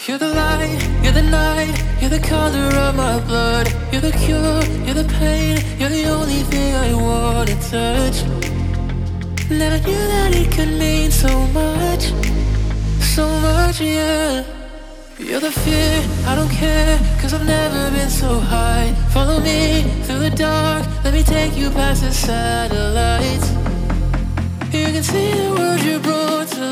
You're the light, you're the night, you're the color of my blood. You're the cure, you're the pain, you're the only thing I wanna touch. Never knew that it could mean so much, yeah. You're the fear, I don't care, cause I've never been so high. Follow me through the dark, let me take you past the satellites. You can see the world you brought to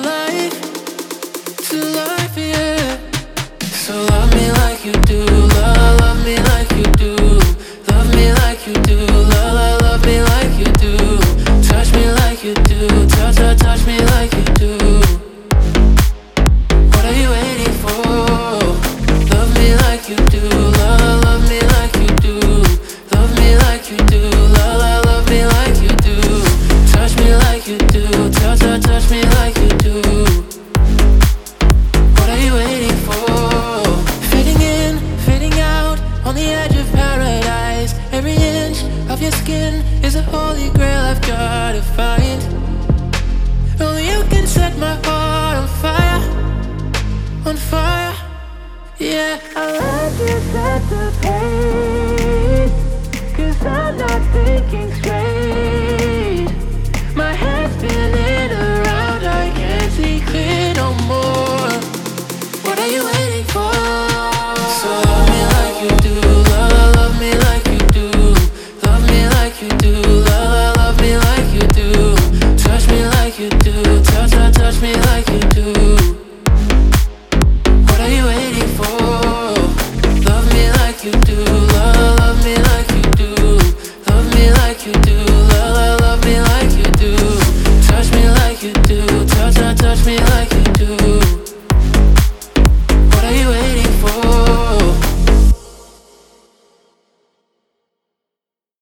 life, yeah. So love me like you do, love me like you do. Love me like you do, love me like you do. Touch me like you do, touch me like you do. What are you waiting for? Love me like you do, love me like you do. Love me like you do, love me like you do. Touch me like you do, touch me like you do. What are you waiting for? Fading in, fading out, on the edge of paradise. Every inch of your skin is a holy grail I've gotta find. Only you can set my heart on fire, yeah. I like you set the pace, cause I'm not thinking straight.